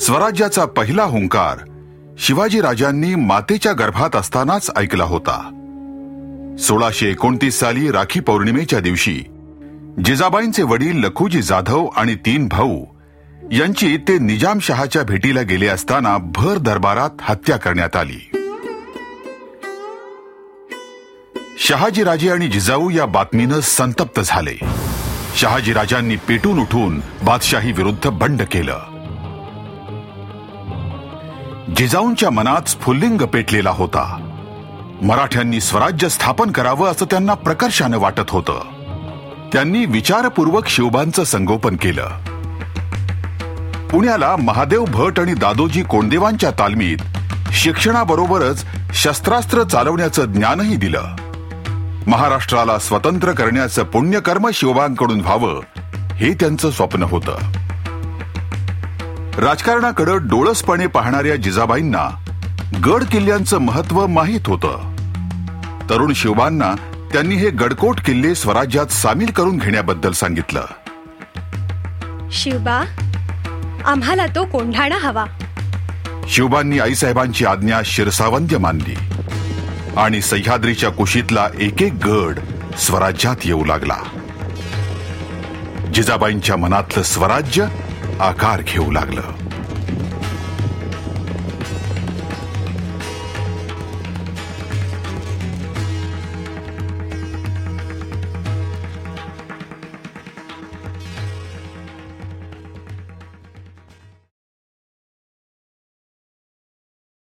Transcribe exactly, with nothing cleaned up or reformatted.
स्वराज्याचा पहिला हुंकार शिवाजी राजांनी मातेच्या गर्भात असतानाच ऐकला होता. सोळाशे एकोणतीस साली राखी पौर्णिमेच्या दिवशी जिजाबाईंचे वडील लखुजी जाधव आणि तीन भाऊ यांची ते निजामशहाच्या भेटीला गेले असताना भर दरबारात हत्या करण्यात आली. शहाजीराजे आणि जिजाऊ या बातमीनं संतप्त झाले. शहाजीराजांनी पेटून उठून बादशाही विरुद्ध बंड केलं. जिजाऊंच्या मनात स्फुल्लिंग पेटलेला होता. मराठ्यांनी स्वराज्य स्थापन करावं असं त्यांना प्रकर्षानं वाटत होतं. त्यांनी विचारपूर्वक शिवबांचं संगोपन केलं. पुण्याला महादेव भट आणि दादोजी कोंडदेवांच्या तालमीत शिक्षणाबरोबरच शस्त्रास्त्र चालवण्याचं ज्ञानही दिलं. महाराष्ट्राला स्वतंत्र करण्याचं पुण्यकर्म शिवबांकडून व्हावं हे त्यांचं स्वप्न होतं. राजकारणाकडे डोळसपणे पाहणाऱ्या जिजाबाईंना गड किल्ल्यांचं महत्व माहीत होतं. तरुण शिवबांना त्यांनी हे गडकोट किल्ले स्वराज्यात सामील करून घेण्याबद्दल सांगितलं. शिवबा, आम्हाला तो कोंढाणा हवा. शिवबांनी आईसाहेबांची आज्ञा शिरसावंद्य मानली आणि सह्याद्रीच्या कुशीतला एक एक गड स्वराज्यात येऊ लागला. जिजाबाईंच्या मनातलं स्वराज्य आकार घेऊ लागलं.